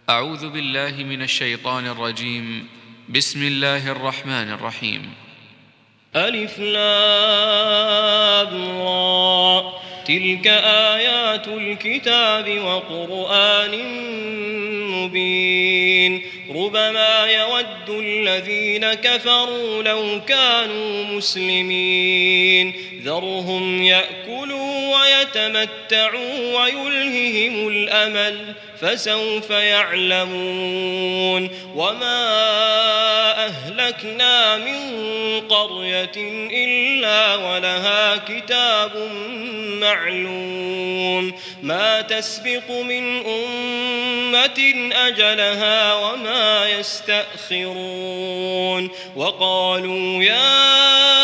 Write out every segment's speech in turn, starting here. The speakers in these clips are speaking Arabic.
أعوذ بالله من الشيطان الرجيم. بسم الله الرحمن الرحيم. ألف لام را، تلك آيات الكتاب وقرآن مبين. ربما يود الذين كفروا لو كانوا مسلمين، ذرهم يأكلوا ويتمتعوا ويلههم الأمل، فسوف يعلمون. وما أهلكنا من قرية إلا ولها كتاب معلوم، ما تسبق من أمة أجلها وما يستأخرون. وقالوا يا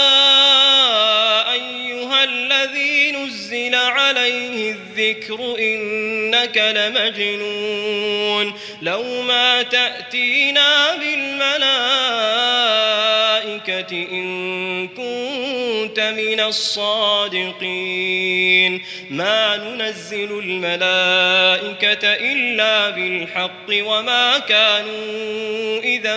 أيها الذي نزل عليه الذكر إنك لمجنون، لو ما تأتينا بالملائكة إن كنت من الصادقين. ما ننزل الملائكة إلا بالحق وما كانوا إذا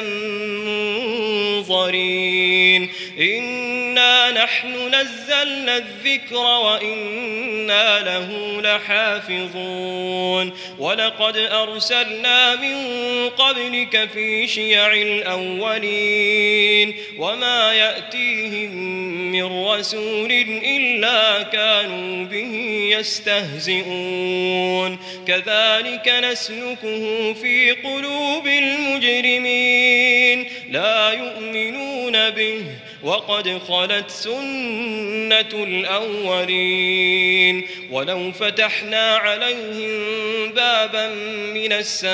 منظرين. إنا نحن نزلنا الذكر وإنا له لحافظون. ولقد أرسلنا من قبلك في شيع الأولين، وما يأتيهم من رسول إلا كانوا به يستهزئون. كذلك نسلكه في قلوب المجرمين، لا يؤمنون به وقد خلت سنة الأولين. ولو فتحنا عليهم بابا من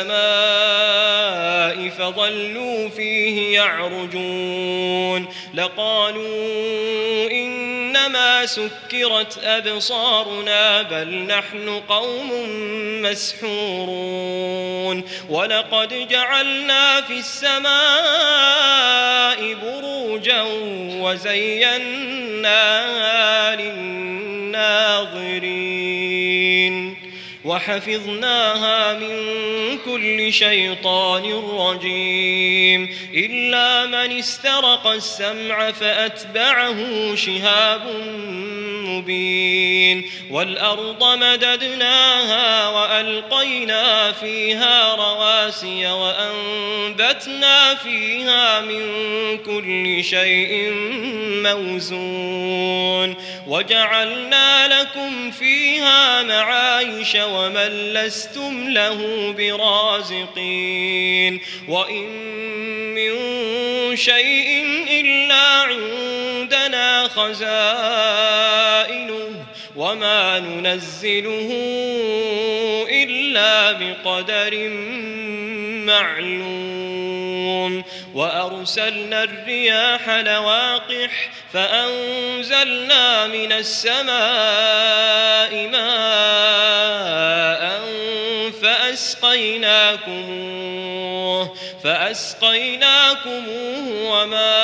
السماء فظلوا فيه يعرجون لقالوا إنما سكرت أبصارنا بل نحن قوم مسحورون. ولقد جعلنا في السماء بروجا وزيناها للناظرين وحفظناها من كل شيطان رجيم إلا من استرق السمع فأتبعه شهاب مبين. والأرض مددناها وألقينا فيها رواسي وأنبتنا فيها من كل شيء موزون وجعلنا لكم فيها معايش ومن لستم له برازقين. وإن من شيء إلا عندنا خزائنه وما ننزله إلا بقدر معلوم. وأرسلنا الرياح لواقح فأنزلنا من السماء ماء فأسقيناكموه وما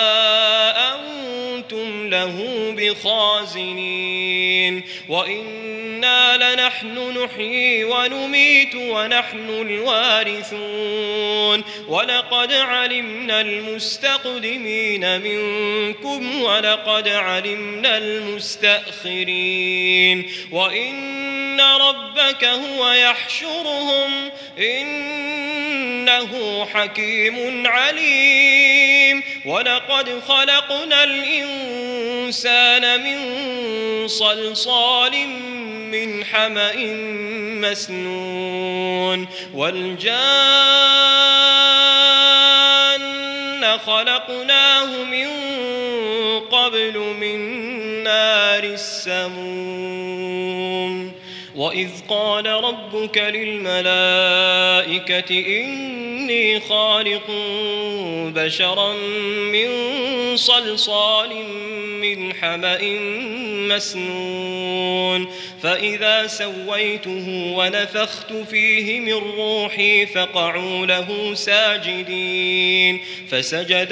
أنتم له بخازنين. وإنا لنحن نحيي ونميت ونحن الوارثون. ولقد علمنا المستقدمين منكم ولقد علمنا المستأخرين. وإن ربك هو يحشرهم إنه حكيم عليم. ولقد خلقنا الإنسان من صلصال من حمأ مسنون. والجان خلقناه من قبل من نار السموم. وإذ قال ربك للملائكة إني خالق بشرا من صلصال من حمأ مسنون فإذا سويته ونفخت فيه من روحي فقعوا له ساجدين فسجد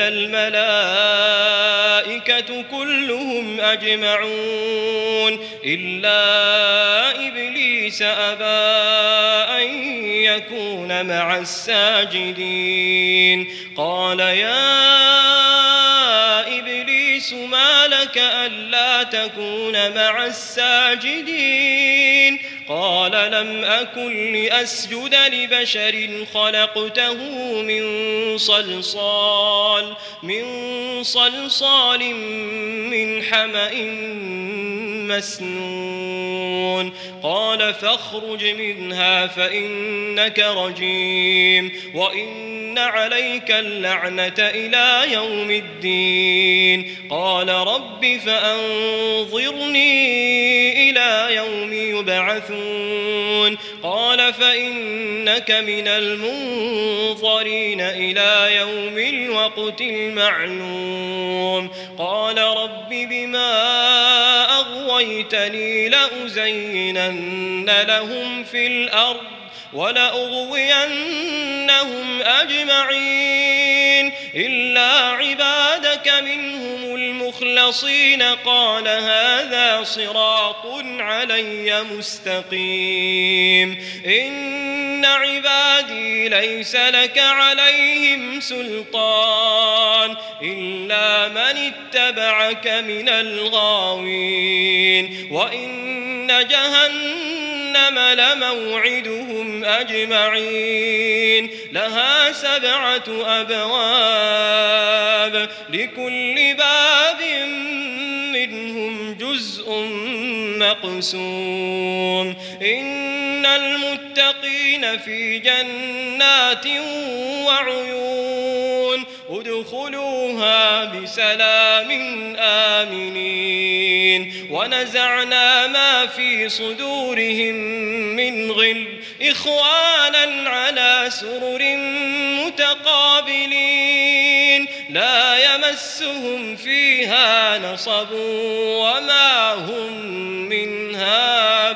الملائكة كلهم أجمعون إلا إبليس أبى أن يكون مع الساجدين قال يا إبليس ما لك ألا تكون مع الساجدين قال لم أكن لأسجد لبشر خلقته من صلصال من حمأ مسنون قال فاخرج منها فإنك رجيم وإن عليك اللعنة إلى يوم الدين قال رب فأنظرني إلى يوم يبعثون قال فإنك من المنظرين إلى يوم الوقت المعلوم قال رب بما أغويتني لأزينن لهم في الأرض ولأغوينهم أجمعين إلا عبادك منهم المخلصين قال هذا صراط علي مستقيم إن عبادي ليس لك عليهم سلطان إلا من اتبعك من الغاوين وإن جهنم لموعدهم أجمعين لها 7 أبواب لكل باب منهم جزء مقسوم إن المتقين في جنات وعيون ادخلوها بسلام آمنين ونزعنا ما في صدورهم من غل إخوانا على سرر متقابلين لا يمسهم فيها نصب وما هم منها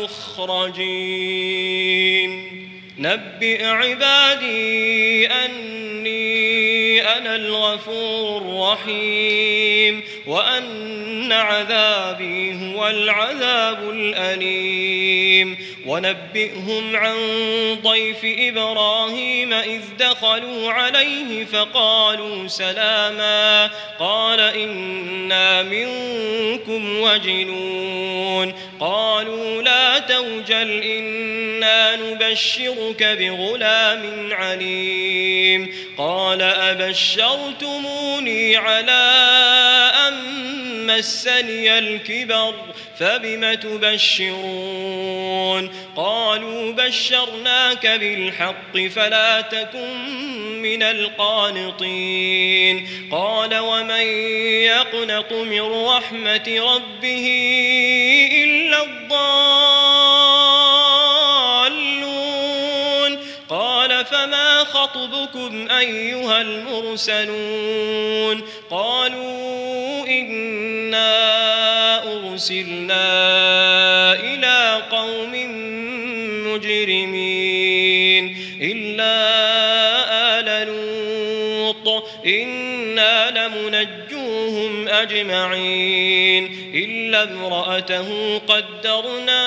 بمخرجين نبئ عبادي أني أنا الغفور الرحيم وأن عذابي هو العذاب الأليم ونبئهم عن ضيف إبراهيم إذ دخلوا عليه فقالوا سلاما قال إنا منكم وجلون قالوا لا توجل إنا نبشرك بغلام عليم قال أبشرتموني على أن مسني الكبر فبم تبشرون قالوا بشرناك بالحق فلا تكن من القانطين قال ومن يقنط من رحمة ربه إلا الضالون قال فما خطبكم أيها المرسلون قالوا إنا أرسلنا إلى قوم مجرمين إلا آل لوط إنا لمنجوهم أجمعين إلا امرأته قدرنا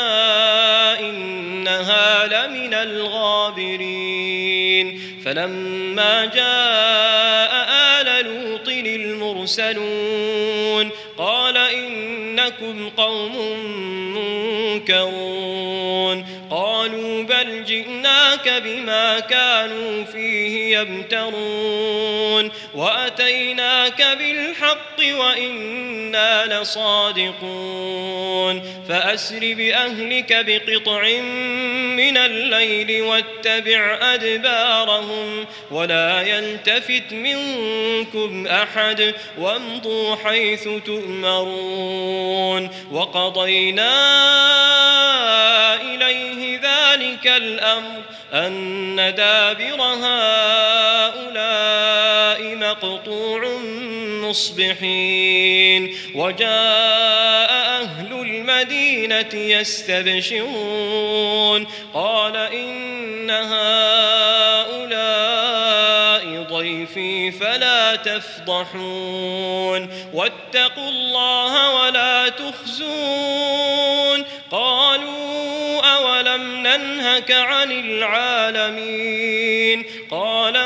إنها لمن الغابرين فلما جاء آل لوط المرسلون قال إنكم قوم منكرون قالوا بل جئناك بما كانوا فيه يمترون وأتيناك بالحق وإنا لصادقون فأسر بأهلك بقطع من الليل واتبع أدبارهم ولا يلتفت منكم أحد وامضوا حيث تؤمرون وقضينا إليه ذلك ذلك الأمر أن دابر هؤلاء مقطوع مصبحين وجاء أهل المدينة يستبشرون قال إن هؤلاء ضيفي فلا تفضحون واتقوا الله ولا تخزون قالوا أولم ننهك عن العالمين قال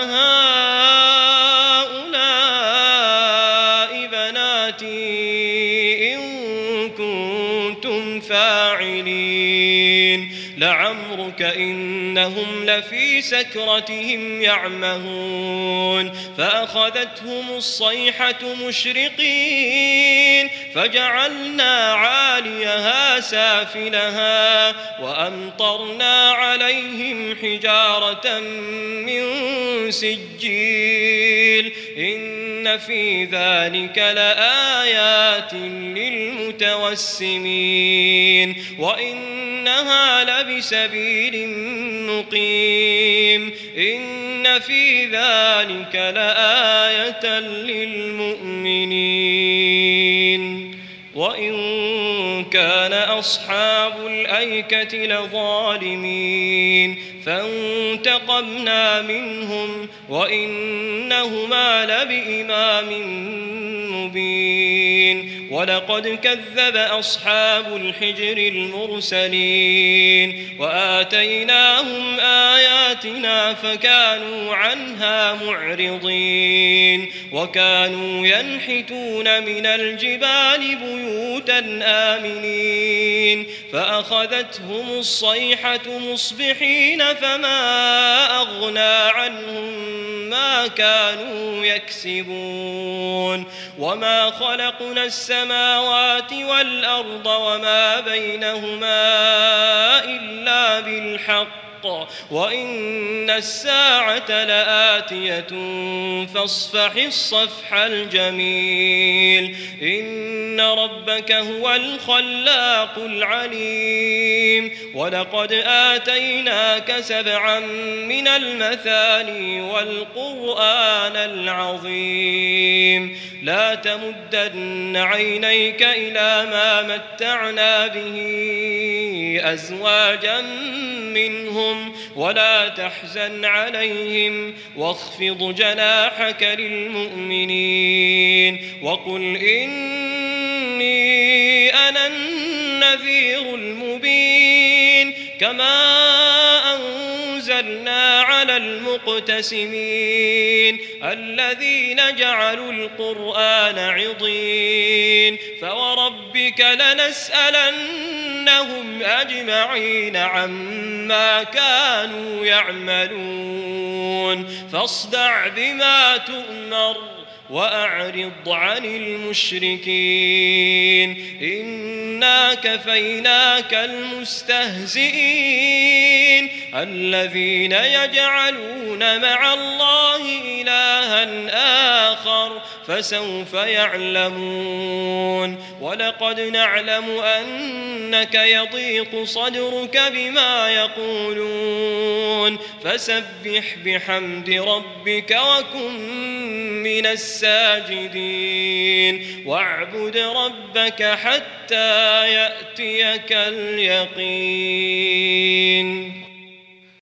هؤلاء بناتي إن كنتم فاعلين لعمرك إنهم لفي سكرتهم يعمهون فأخذتهم الصيحة مشرقين فجعلنا عاليها سافلها وأمطرنا عليهم حجارة من سجيل إن في ذلك لآيات للمتوسمين وإنها لبسبيل مقيم إن في ذلك لآية للمؤمنين وإن كان أصحاب الأيكة لظالمين فانتقمنا منهم وإنهما لبإمام مبين ولقد كذب أصحاب الحجر المرسلين وآتيناهم آياتنا فكانوا عنها معرضين وكانوا ينحتون من الجبال بيوتا آمنين فأخذتهم الصيحة مصبحين فما أغنى عنهم ما كانوا يكسبون وما خلقنا السماوات والأرض وما بينهما إلا بالحق وإن الساعة لآتية فاصفح الصفح الجميل إن ربك هو الخلاق العليم ولقد آتيناك 7 من المثاني والقرآن العظيم لا تمدن عينيك إلى ما متعنا به أزواجا منهم ولا تحزن عليهم واخفض جناحك للمؤمنين وقل إني أنا النذير المبين كما أنزلنا على المقتسمين الذين جعلوا القرآن عضين فوربك لنسألنهم أجمعين عما كانوا يعملون فاصدع بما تؤمر وأعرض عن المشركين إنا كفيناك المستهزئين الذين يجعلون مع الله إلها آخر فسوف يعلمون ولقد نعلم أنك يضيق صدرك بما يقولون فسبح بحمد ربك وكن من الساجدين واعبد ربك حتى يأتيك اليقين